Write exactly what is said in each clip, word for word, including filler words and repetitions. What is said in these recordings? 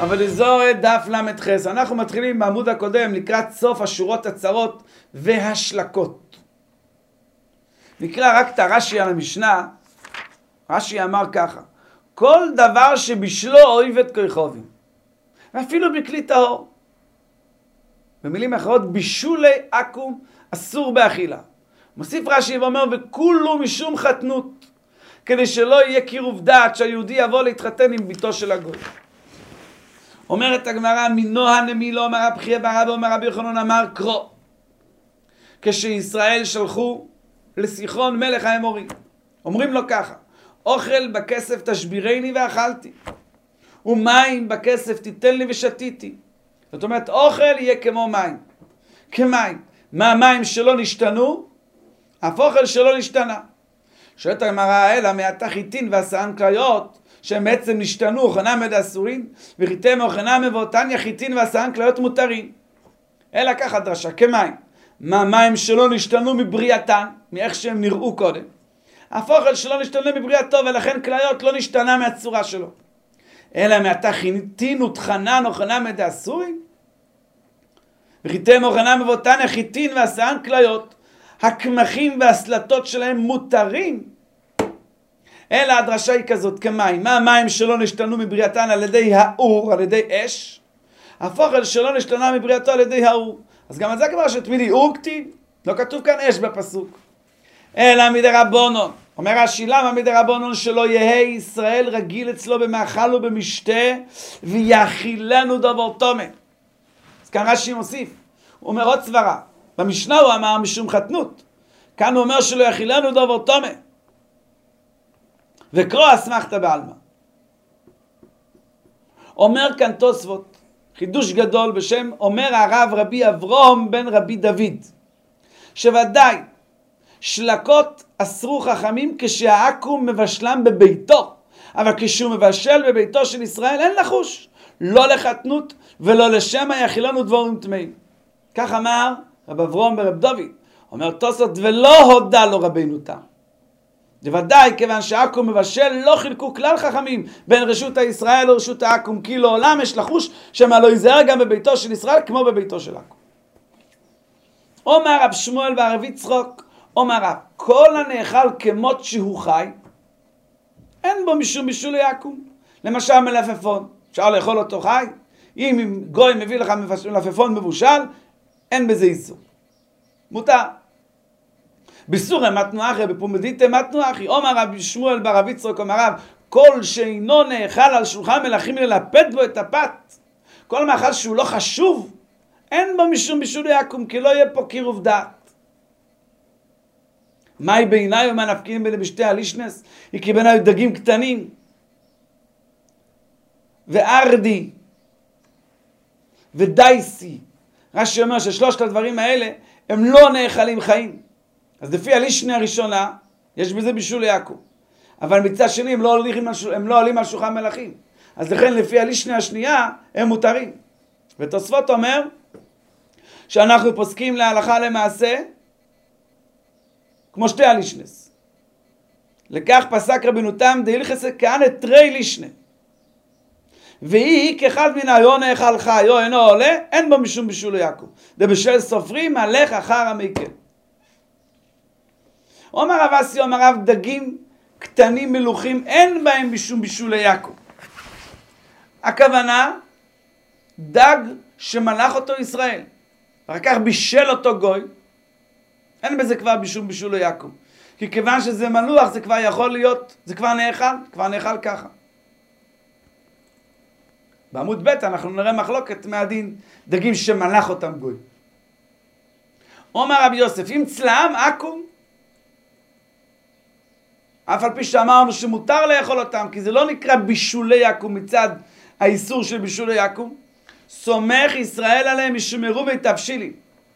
אבל זו דף למד חס. אנחנו מתחילים בעמוד הקודם לקראת סוף השורות הצרות והשלקות. נקרא רק את הרש"י על המשנה. רש"י אמר ככה: כל דבר שבשלו אויב את כיכובים, ואפילו בכלי טהור. במילים אחרות, בישולי עכו"ם אסור באכילה. מוסיף רש"י ואומר, וכולו משום חתנות, כדי שלא יהיה קירוב דעת שהיהודי יבוא להתחתן עם ביתו של הגוי. אומרת הגמרא, מנוהן למילו אמר רבי חייא בר אבא אומר רבי יוחנן אמר קרוא, כשישראל שלחו לסיחון מלך האמורי, אומרים לו ככה: אוכל בכסף תשבירני ואכלתי, ומים בכסף תיתן לי ושתיתי. זאת אומרת, אוכל יהיה כמו מים, כמים. מה המים שלא נשתנו? אף אוכל שלא נשתנה. שואלת הגמרא, אלא מעתה חיטין ועשאן כליות, שהם בעצם נשתנו, אוכנם דאסורין, וחיטם אוכנם ואותניה חיטין ועשאן כליות מותרים. אלא ככה דרשה, כמים. מה מים שלא נשתנו מבריאתן, מאיך שהם נראו קודם. אף אוכל שלא נשתנה מבריאתו, ולכן כליות לא נשתנה מהצורה שלו. אלא מעתה חיטין ותחנן אוכנם דאסורין, וחיטם אוכנם ואותניה חיטין ועשאן כליות. הקמחים והסלטות שלהם מותרים. אלא הדרשה היא כזאת, כמים. מה המים שלא נשתנו מבריאתן? על ידי האור, על ידי אש. אף אוכל שלא נשתנה מבריאתו על ידי האור. אז גם על זה כבר שתמידי אור כתיב, לא כתוב כאן אש בפסוק. אלא מדרבנן. אומר רש"י, למה מדרבנן? שלא יהא ישראל רגיל אצלו במאכל ובמשתה, ויאכילנו דבר טומא. אז כאן רש"י מוסיף, הוא אומר עוד סברה. במשנה הוא אמר משום חתנות, כאן הוא אומר שלא יאכילנו דבר טומא. וקרוא אסמכתא בעלמא. אומר כאן תוספות, חידוש גדול בשם אומר הרב רבי אברהם בן רבי דוד, שוודאי שלקות אסרו חכמים כשהעכו"ם מבשלם בביתו, אבל כשהוא מבשל בביתו של ישראל אין לחוש, לא לחתנות ולא לשמא יאכילנו דבורים טמאים. כך אמר רב אברהם ברב דוד. אומר תוספות, ולא הודה לו רבינו תם. בוודאי כיוון שהעכו"ם מבשל לא חילקו כלל חכמים בין רשות הישראל לרשות העכו"ם, כי לעולם יש לחוש שמה לא ייזהר גם בביתו של ישראל כמו בביתו של עכו"ם. אומר רב שמואל והרב יצחק, אומר רב, כל הנאכל כמות שהוא חי, אין בו משום בישולי עכו"ם. למשל מלפפון, אפשר לאכול אותו חי. אם גוי מביא לך מלפפון מבושל, אין בזה איסור. מותר. בסורי מתנו אחי, בפומדיתא מתנו אחי. אומר רבי שמואל ברב יצחק, אומר רב, כל שאינו נאכל על שולחן מלכים ללפת בו את הפת, כל מאכל שהוא לא חשוב, אין בו משום בישולי עכו"ם, כי לא יהיה פה קירוב דעת. מהי בעיניי ומה נפקידים בין בשתי הלישנס? היא כי בעיניי דגים קטנים וארדי ודייסי. רש"י אומר ששלושת הדברים האלה הם לא נאכלים חיים. אז לפי הלישנה הראשונה יש בזה בישולי עכו"ם, אבל מצד שני הם לא עולים על, הם לא עולים על שולחן מלכים, אז לכן לפי הלישנה השנייה הם מותרים. ותוספות אומר שאנחנו פוסקים להלכה למעשה כמו שתי הלישנס. לכך פסק רבנו תם דהילכסא כהנא תרי לישנה, והיא כאחד מן היו נאכל חי או אינו עולה, אין בו משום בישולי עכו"ם, דבשל סופרים הלך אחר המקל. אומר רב אסי, אומר רב, דגים קטנים מלוכים אין בהם משום בישולי עכו"ם. הכוונה דג שמלך אותו ישראל, אחר כך בישל אותו גוי, אין בזה כבר משום בישולי עכו"ם, כי כיוון שזה מלוח זה כבר יכול להיות, זה כבר נאכל, כבר נאכל ככה. בעמוד ב' אנחנו נראה מחלוקת מהדין דגים שמלך אותם גוי. אומר רבי יוסף, אם צלם עכו"ם, אף על פי שאמרנו שמותר לאכול אותם, כי זה לא נקרא בישולי עכו"ם מצד האיסור של בישולי עכו"ם, סומך ישראל עליהם ישמרו ויתבשילו.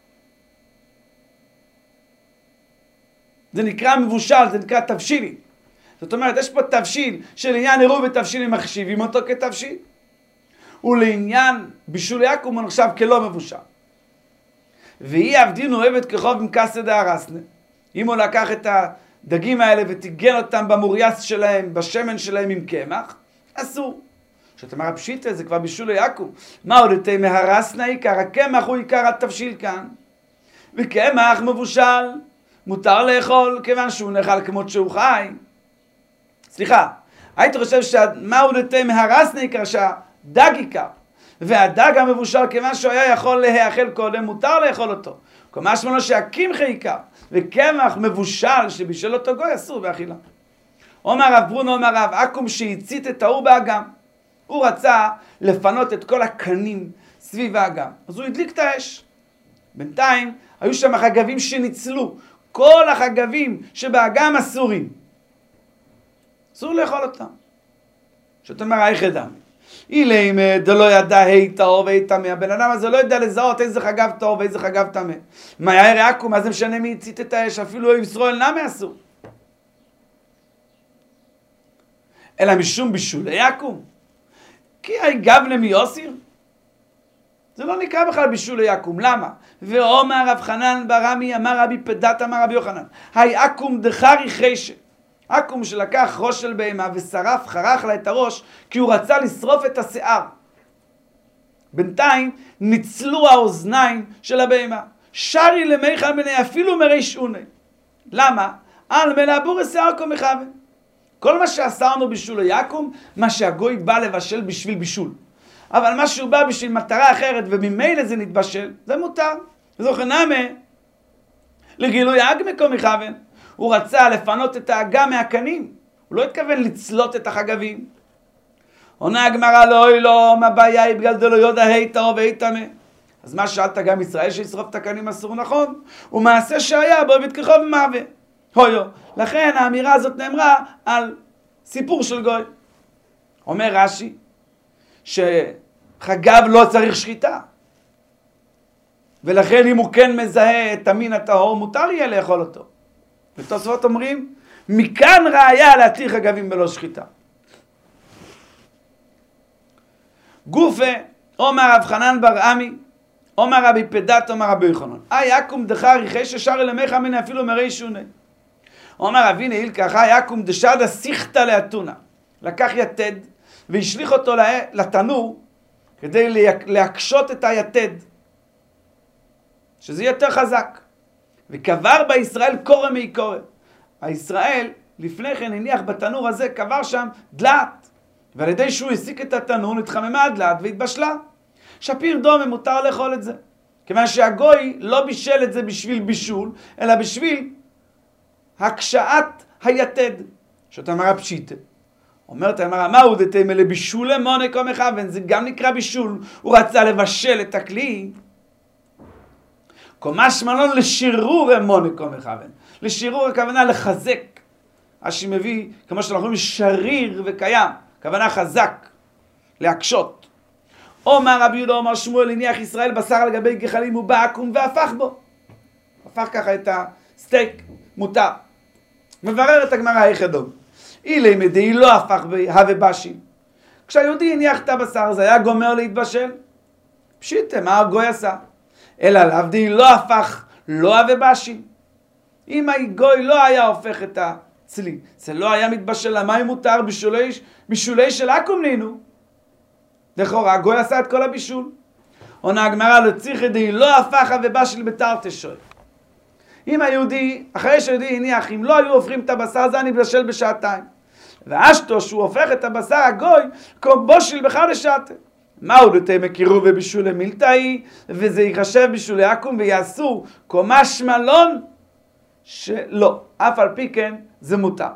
זה נקרא מבושל, זה נקרא תבשילי. זאת אומרת, יש פה תבשיל שלעניין עירוב ותבשילים מחשיבים אותו כתבשיל, ולעניין בישולי עכו"ם הוא נחשב כלא מבושל. והיא עבדין אוהבת כחוב מקסא דהרסנא. אם הוא לקח את הדגים האלה וטיגן אותם במורייס שלהם, בשמן שלהם עם קמח, אסור. שאתה אומר, הפשיטה זה כבר בישול יעקום. מה עוד יותר מהרסנה עיקר? הקמח הוא עיקר התבשיל כאן. וקמח מבושל, מותר לאכול כיוון שהוא נאכל כמות שהוא חי. סליחה, הייתי חושב שמה עוד יותר מהרסנה עיקר? שהדג עיקר. והדג המבושל כיוון שהוא היה יכול להאכל קודם, מותר לאכול אותו. כלומר שמנו שהקמחי עיקר, וקמח מבושל שבישל אותו גוי אסור באכילה. אומר רב ברונו, אומר רב עקום שהצית את האור באגם. הוא רצה לפנות את כל הקנים סביב האגם. אז הוא הדליק את האש. בינתיים היו שם חגבים שניצלו. כל החגבים שבאגם אסורים. אסור לאכול אותם. שאתה אומר, איך אדם? אילם דלא ידע היי טהור והי טמא. הבן אדם הזה לא יודע לזהות איזה חגב טהור ואיזה חגב טמא. מה יאיר עקום? מה זה משנה מי הצית את האש? אפילו ישראל נמי אסור. אלא משום בישולי עקום. כי היגבנה מיוסיר. זה לא נקרא בכלל בישולי עקום. למה? ואומר רב חנן ברמי, אמר רבי פדת, אמר רבי יוחנן. היי עקום דחרי חשת. עקום שלקח ראש של בהמה ושרף, חרך לה את הראש, כי הוא רצה לשרוף את השיער. בינתיים ניצלו האוזניים של הבהמה. שרי למיכל בני אפילו מרי שעוני. למה? על מלאבור השיער כה מכוון. כל מה שאסרנו בישולי עקום, מה שהגוי בא לבשל בשביל בישול. אבל מה שהוא בא בשביל מטרה אחרת, וממילא זה נתבשל, זה מותר. זוכר נמה, לגילוי אגמי כה מכוון. הוא רצה לפנות את האגם מהקנים. הוא לא התכוון לצלות את החגבים. עונה הגמרא לא, אוי לא, מה הבעיה היא בגלל דלא יודע היי טהור והי טמא. אז מה שאלת גם ישראל שישרוף את הקנים אסור? נכון. ומעשה שהיה בו ותכחו ומהווה. הויו. לכן האמירה הזאת נאמרה על סיפור של גוי. אומר רש"י שחגב לא צריך שחיטה. ולכן אם הוא כן מזהה את המין הטהור, מותר יהיה לאכול אותו. ותוספות אומרים, מכאן ראיה להתיר חגבים בלא שחיטה. גופה, אומר רב חנן בר עמי, אומר רבי פדת, אומר רבי יוחנן. אי עקום דחרי חשת שרי למיך מני אפילו מרי שעוני. אומר אביני הילקח, אי עקום דשדה שיחתא לאתונה. לקח יתד והשליך אותו לתנור כדי להקשות את היתד, שזה יותר חזק. וקבר בישראל קורא מי קורא. הישראל לפני כן הניח בתנור הזה, קבר שם דלעת. ועל ידי שהוא הסיק את התנור, נתחממה הדלעת והתבשלה. שפיר דומה מותר לאכול את זה. כיוון שהגוי לא בישל את זה בשביל בישול, אלא בשביל הקשאת היתד. שאתה אמרה פשיטה. אומרת, אמרה, מה הוא דתימה לבישול מונה כה מכוון? זה גם נקרא בישול. הוא רצה לבשל את הכלי. משמע לו לשירור מונה כה מכוון. לשירור הכוונה לחזק. אשי מביא, כמו שאנחנו אומרים, שריר וקיים. כוונה חזק. להקשות. אומר רבי יהודה, אומר שמואל, הניח ישראל בשר על גבי גחלים ובעקום והפך בו. הפך ככה את הסטייק מותר. מברר את הגמרא איך אדום. אילי מדי לא הפך בהווה בשים. כשהיהודי הניח את הבשר, זה היה גומר להתבשל. פשיטה, מה הגוי עשה? אלא לעבדי לא הפך לא הווה בשים. אם הגוי לא היה הופך את הצלי, זה לא היה מתבשל, למה אם מותר בשולי, בשולי של עקום נינו? לכאורה, הגוי עשה את כל הבישול. עונה הגמרא לציך ידי לא הפך הווה בשיל בתרתי שוי. אם היהודי, אחרי שהיהודי הניח, אם לא היו הופכים את הבשר, זה נתבשל בשעתיים. ואשתו שהוא הופך את הבשר הגוי, כמו בושיל בכלל לשעתה. מהו דתימה קירוב ובישולי מילתאי, וזה ייחשב בישולי עקום ויעשו קומש מלון, שלא, אף על פי כן זה מותר.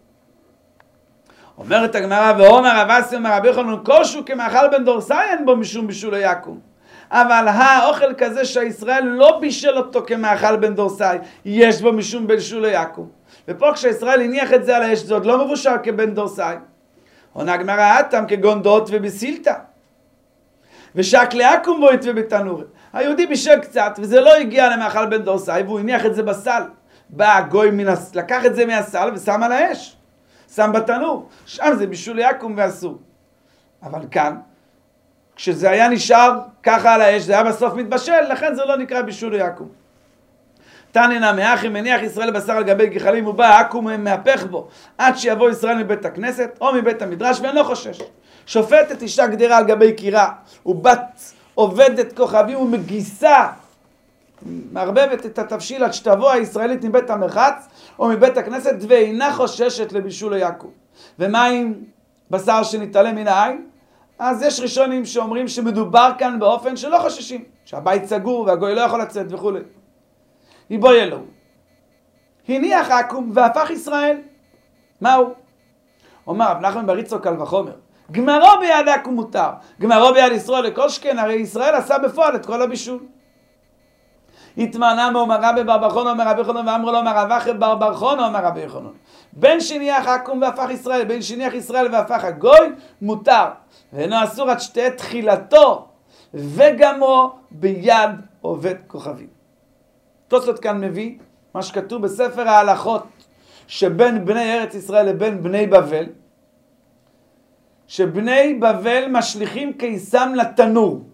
אומרת הגמרא, ואומר רב אסי אומר רבי יוחנן, כלשהו כמאכל בן דורסאי אין בו משום בישולי עקום. אבל האוכל כזה שהישראל לא בישל אותו כמאכל בן דורסאי, יש בו משום בישולי עקום. ופה כשישראל הניח את זה על האש, זה עוד לא מבושל כבן דורסאי. עונה הגמרא, אתם כגון דעות ובסילתא. ושק לעקום בו יתווה בתנור. היהודי בישל קצת, וזה לא הגיע למאכל בן דורסאי, והוא הניח את זה בסל. בא הגוי מנס... לקח את זה מהסל ושם על האש. שם בתנור. שם זה בישולי עקום ואסור. אבל כאן, כשזה היה נשאר ככה על האש, זה היה בסוף מתבשל, לכן זה לא נקרא בישולי עקום. תננה מאחי מניח ישראל בשר על גבי גחלים ובא עקום מהפך בו עד שיבוא ישראל מבית הכנסת או מבית המדרש ואינו חושש. שופטת אישה גדרה על גבי קירה ובת עובדת כוכבים ומגיסה מערבבת את התבשיל עד שתבוא הישראלית מבית המרחץ או מבית הכנסת ואינה חוששת לבישול היעקב. ומה עם בשר שנתעלם מן העין? אז יש ראשונים שאומרים שמדובר כאן באופן שלא חוששים, שהבית סגור והגוי לא יכול לצאת וכו'. יבוא אלוהו, הניח עקום והפך ישראל. מהו? אומר רב נחמן בר יצחק קל וחומר, גמרו ביד עקום מותר, גמרו ביד ישראל לכל שכן, הרי ישראל עשה בפועל את כל הבישול. התמנה מאומר רבי בר בר חונן אומר רבי חונן ואמר לו אומר רב אחי בר בר חונן אומר רבי חונן, בין שניח עקום והפך ישראל, בין שניח ישראל והפך הגוי מותר, ואינו אסור עד שתהיה תחילתו וגמרו ביד עובד כוכבים. תוספות כאן מביא מה שכתוב בספר ההלכות שבין בני ארץ ישראל לבין בני בבל, שבני בבל משליכים קיסם לתנור,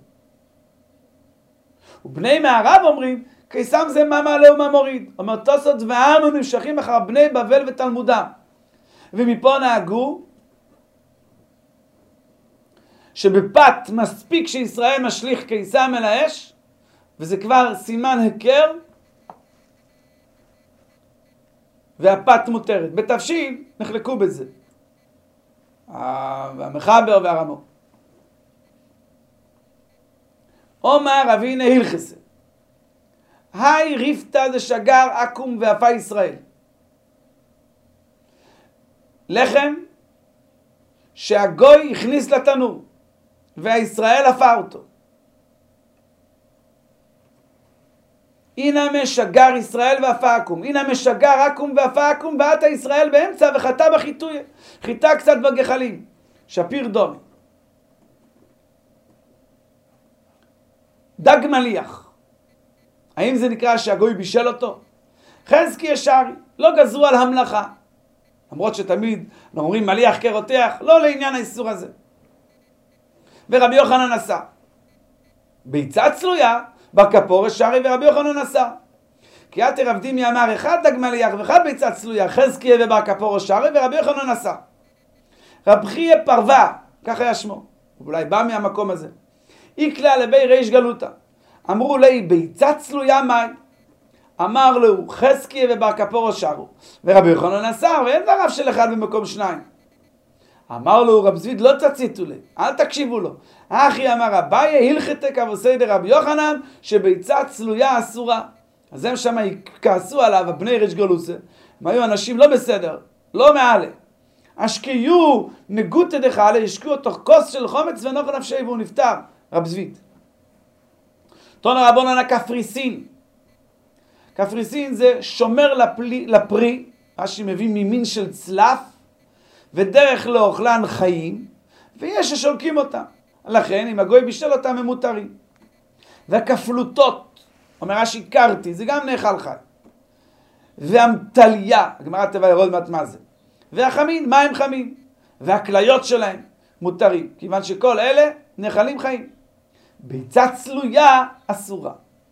ובני מערב אומרים קיסם זה מה מעלה ומה מוריד. אומר תוספות ואנו נמשכים אחר בני בבל ותלמודם, ומפה נהגו שבפת מספיק שישראל משליך קיסם אל האש וזה כבר סימן היכר והפת מותרת. בתבשיל נחלקו בזה המחבר והרמו. אומר אבינה הלכסה היי ריפתא דשגר עקום ואפה ישראל, לחם שהגוי הכניס לתנור והישראל אפה אותו. הנה משגר ישראל ואפה עקום, הנה משגר עקום ואפה עקום ועתה ישראל באמצע וחטא בחיטוי, חיטה קצת בגחלים, שפיר דומי. דג מליח, האם זה נקרא שהגוי בישל אותו? חזקי ישרי, לא גזרו על המלאכה, למרות שתמיד אומרים מליח כרותח, לא לעניין האיסור הזה. ורבי יוחנן עשה ביצה צלויה בכפור שרי, ורבי יוחנן עשה כי עתי רב דימי אמר אחד דג מליח ואחד ביצה צלויה, חזקי ובכפור שרי, ורבי יוחנן עשה. רב חייא פרווה, כך היה שמו, אולי בא מהמקום הזה, איקלה לבי ריש גלותה, אמרו לי ביצה צלויה מי? אמר לו חזקי ובכפור שרו, ורבי יוחנן עשה, ואין דרב של אחד במקום שניים. אמר לו רב זביד לא תציתו לי, אל תקשיבו לו. אחי אמר אביי הלכתה כבוסי דרבי יוחנן שביצה צלויה אסורה. אז הם שם כעסו עליו, בני ריש גלותה, הם היו אנשים לא בסדר, לא מעלה. השקיעו נגותה דחלה, השקיעו תוך כוס של חומץ ונוח נפשי והוא נפטר, רב זביד. תונה רבונן הקפריסין. קפריסין זה שומר לפלי, לפרי, רש"י מביא ממין של צלף, ודרך לאוכלן חיים, ויש ששולקים אותם. לכן, אם הגוי בישל אותם, הם מותרים. והכפלותות, אומר רש"י קרתי, זה גם נאכל חי. והמטליה, הגמרא תבוא לראות מעט מה זה. והחמין, מה הם חמין? והכליות שלהם מותרים, כיוון שכל אלה נאכלים חיים. ביצה צלויה אסורה.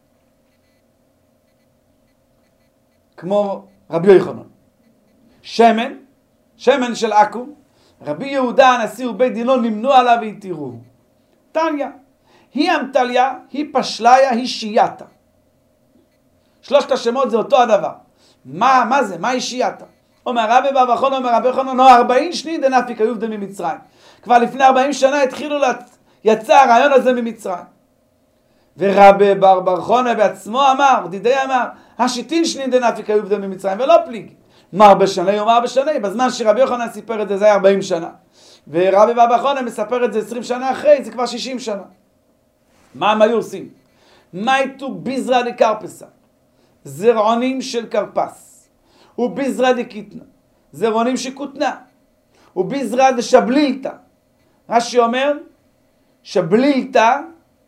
כמו רבי יוחנן. שמן, שמן של עכו"ם, רבי יהודה הנשיא ובית דינו נמנו עליו והתירו. תניא, היא המטליה, היא פשליה, היא שייתה. שלושת השמות זה אותו הדבר. מה, מה זה? מה היא שייתה? אומר רבי בר בר חונן, אומר רבי חונן, נו ארבעים שנים דנפיק היו עובדים ממצרים. כבר לפני ארבעים שנה התחילו, לת... יצא הרעיון הזה ממצרים. ורבי בר בר חונן בעצמו אמר, דידי אמר, השיטין שנים דנפיק היו עובדים ממצרים, ולא פליג. מר בשנה ומר בשנה, בזמן שרבי יוחנן סיפר את זה, זה היה ארבעים שנה. ורבי בר בר חונן מספר את זה עשרים שנה אחרי, זה כבר שישים שנה. מה הם היו עושים? מייטו ביזרא דקרפסה, זרעונים של קרפס, וביזרא דקיטנה, זרעונים שכותנה, וביזרא דשבלילתא. רש"י אומר, שבלילתא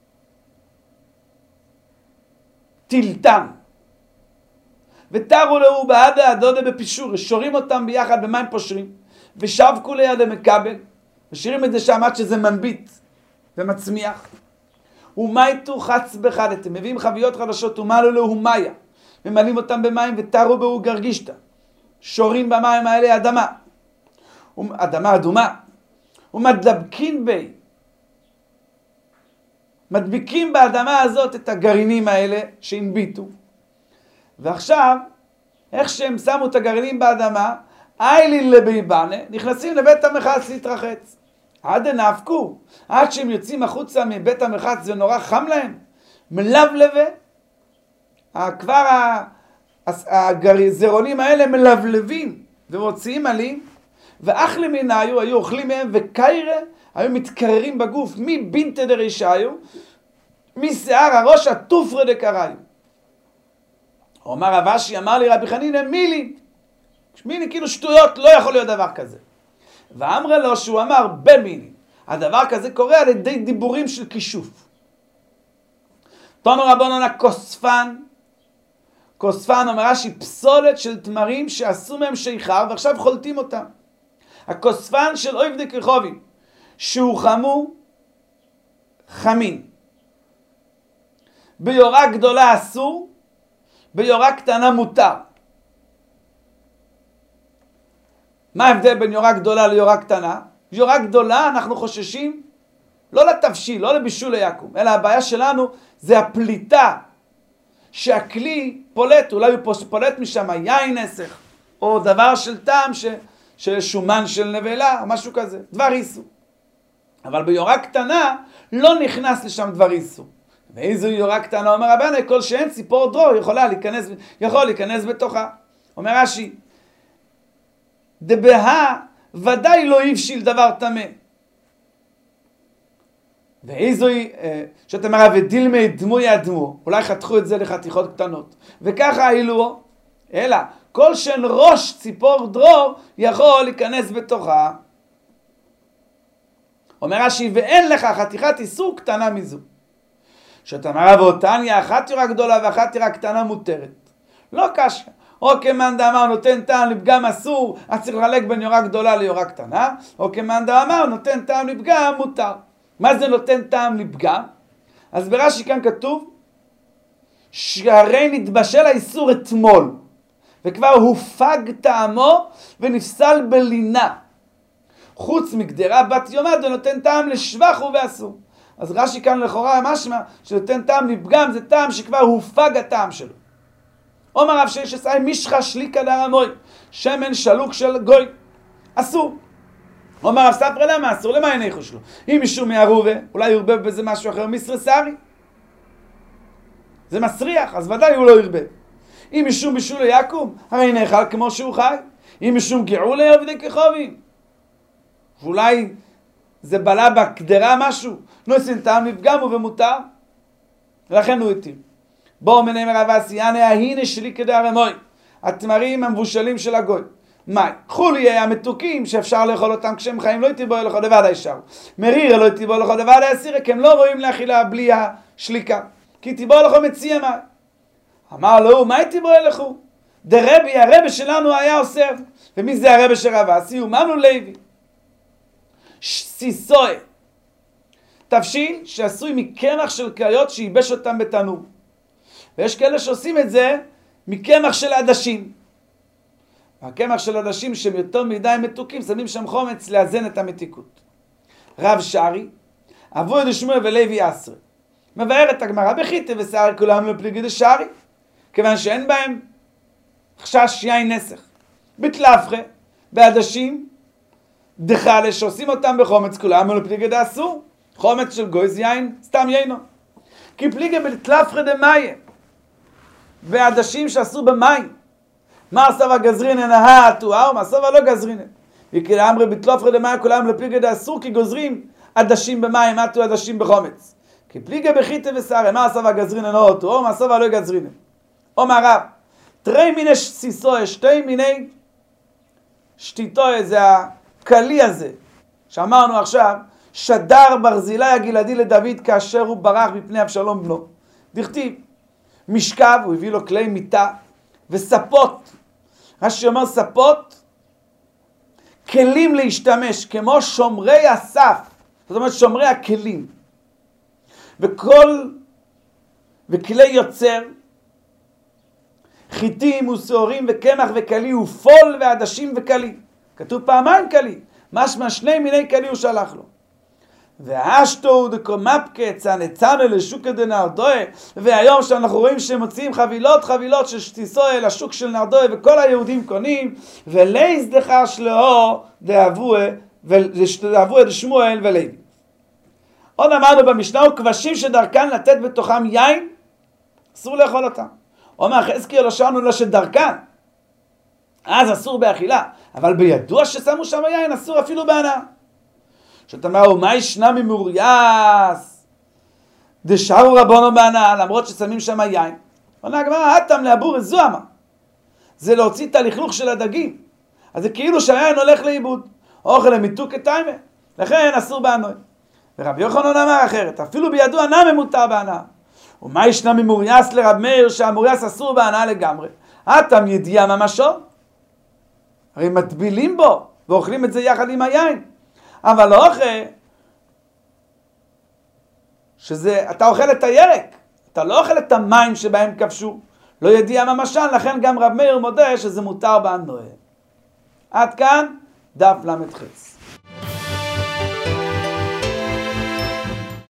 טילטם. ותרו לו בעדה הדודה בפישור, שורים אותם ביחד במים פושרים, ושבקו ליד המקבל, ושירים את זה שם עד שזה מנביט ומצמיח. ומייטו חץ בחד, אתם מביאים חביות חדשות, ומלו לו ומיה, ממלאים אותם במים ותרו בהו גרגישתא. שורים במים האלה אדמה, אדמה אדומה, ומדבקין בי, מדביקים באדמה הזאת את הגרעינים האלה שהנביטו. ועכשיו, איך שהם שמו את הגרעינים באדמה, איילין לביבנה, נכנסים לבית המחץ להתרחץ. עד הנאבקו, עד שהם יוצאים החוצה מבית המחץ זה נורא חם להם. מלבלבה, כבר הזרעונים האלה מלבלבים ומוציאים עלים, ואח למיניו היו אוכלים מהם וקיירה, היו מתקררים בגוף, מבינתא דרישיו, משיער הראש התופרא דקריו. אומר רב אשי, אמר לי רבי חנינא מילי, מילי כאילו שטויות, לא יכול להיות דבר כזה. ואמרה לו שהוא אמר במילי, הדבר כזה קורה על ידי דיבורים של כישוף. תנו רבנן הכוספן, כוספן אומר רש"י פסולת של תמרים שעשו מהם שיכר ועכשיו חולטים אותם. הכוספן של עובדי כרחובים, שהוא חמו חמין. ביורה גדולה אסור, ביורה קטנה מותר. מה ההבדל בין יורה גדולה ליורה קטנה? יורה גדולה אנחנו חוששים לא לתבשיל, לא לבישול ליקום, אלא הבעיה שלנו זה הפליטה שהכלי פולט, אולי הוא פולט משם יין נסך, או דבר של טעם ש... של שומן של נבלה, או משהו כזה, דבר איסור. אבל ביורה קטנה לא נכנס לשם דבר איסור. ואיזו יורה קטנה, אומר רבנו, כל שאין ציפור דרור יכולה להיכנס, יכול להיכנס בתוכה. אומר רש"י, דבהה ודאי לא יבשיל דבר טמא. ואיזו, שאתה אומר, ודילמי דמו ידמו, אולי חתכו את זה לחתיכות קטנות. וככה אילו, אלא, כל שאין ראש ציפור דרור יכול להיכנס בתוכה. אומר רש"י, ואין לך חתיכת איסור קטנה מזו. שאתה אומר, ואותניה, אחת יורה גדולה ואחת יורה קטנה מותרת. לא קשה. או כמאן דאמר נותן טעם לפגם אסור, אז צריך לחלק בין יורה גדולה ליורה קטנה, או כמאן דאמר נותן טעם לפגם מותר. מה זה נותן טעם לפגם? אז ברש"י כאן כתוב, שהרי נתבשל האיסור אתמול, וכבר הופג טעמו ונפסל בלינה. חוץ מגדרה בת יומד ונותן טעם לשבח ובאסור. אז רש"י כאן לכאורה משמע שנותן טעם לפגם זה טעם שכבר הופג הטעם שלו. אומר רב שש עשרה מישחה שליקה דרמוי, שמן שלוק של גוי, אסור. אומר רב ספרא למה אסור? למה אין איכו שלו? אם משום מערובה, אולי ירבב בזה משהו אחר, מסרסרי. זה מסריח, אז ודאי הוא לא ירבב. אם משום בישול יקום, הרי נאכל כמו שהוא חי. אם משום גאולה עובדי כרחובים, ואולי זה בלה בקדרה משהו, נושאים טעם לפגם ובמותר, ולכן הוא התיר. בואו מנאמר רב אסי, הנה הנה שלי כדרמוי, התמרים המבושלים של הגוי. מה? חולי המתוקים שאפשר לאכול אותם כשהם חיים, לא יתיבו לכו דבד הישר. מריר לא יתיבו לכו דבד היסירה, כי הם לא רואים לאכילה בלי השליקה. כי תיבו לכו מציע מה? אמר לו, מה יתיבו לכו? דרבי, הרבי שלנו היה אוסר. ומי זה הרבי של רב אסי? הוא מנו לוי. סיסוי. תבשיל שעשוי מקמח של קריות שיבש אותם בתנור. ויש כאלה שעושים את זה מקמח של עדשים. הקמח של עדשים שהם יותר מדי מתוקים, שמים שם חומץ לאזן את המתיקות. רב שרי, אבו יד שמואל ולוי עשרה. מבאר את הגמרא בחיטה ושיער כולם לפליגי דשרי, כיוון שאין בהם חשש יין נסך. בתלפחה, בעדשים, דחלה שעושים אותם בחומץ כולם לפליגי דאסור. חומץ של גוי זה יין, סתם יינו. כי פליגי בתלפחה דמאיה. ועדשים שעשו במים. מה עשו הגזרינן ההתואר, מה עשו לא גזרינן. וכאלה אמרי בתלפחה דמאיה כולם לפליגי דאסור, כי גוזרים עדשים במים, התו עדשים בחומץ. כי פליגי בחיטה ושערה, מה עשו הגזרינן ההתואר, מה עשו לא גזרינן. אומר רב, תרי מיני סיסוי, שתי מיני שתיתוי, זה הכלי הזה, שאמרנו עכשיו, שדר ברזילי הגלעדי לדוד כאשר הוא ברח מפני אבשלום בנו. דכתיב, משכב, הוא הביא לו כלי מיטה, וספות. רש"י אומר ספות, כלים להשתמש, כמו שומרי הסף, זאת אומרת שומרי הכלים. וכל, וכלי יוצר, חיטים ושעורים וקמח וקלי ופול ועדשים וקלי. כתוב פעמיים קלי, משמע שני מיני קלי הוא שלח לו. והאשתו דקומפקה צנצנה לשוק דנרדואה, והיום שאנחנו רואים שמוציאים חבילות חבילות של שטיסוי לשוק של נרדואה וכל היהודים קונים, ולייז דחש לאו דאבוה ודאבוה דשמואל ולוי. עוד אמרנו במשנה, וכבשים שדרכן לתת בתוכם יין, אסור לאכול אותם. אומר חזקאל לא שאלנו לא שדרכן, אז אסור באכילה, אבל בידוע ששמו שם יין אסור אפילו בהנאה. שאתה אומר, ומה ישנה ממורייס? דשארו רבונו בהנאה, למרות ששמים שם יין. עונה הגמרא, הטם לאבור זוהמה. זה להוציא את הלכלוך של הדגים. אז זה כאילו שהיין הולך לאיבוד. אוכל למיתוק כתיימה. לכן אסור בהנאה. ורבי יוחנן אמר אחרת, אפילו בידוע נמי מותר בהנאה. ומה ישנה ממורייס לרב מאיר שהמורייס אסור בהנאה לגמרי? הטם ידיעה ממשו. הרי מטבילים בו ואוכלים את זה יחד עם היין. אבל לא אוכל, שזה, אתה אוכל את הירק, אתה לא אוכל את המים שבהם כבשו, לא ידיע ממשן, לכן גם רב מאיר מודה שזה מותר בהנאה. עד כאן דף למד חץ.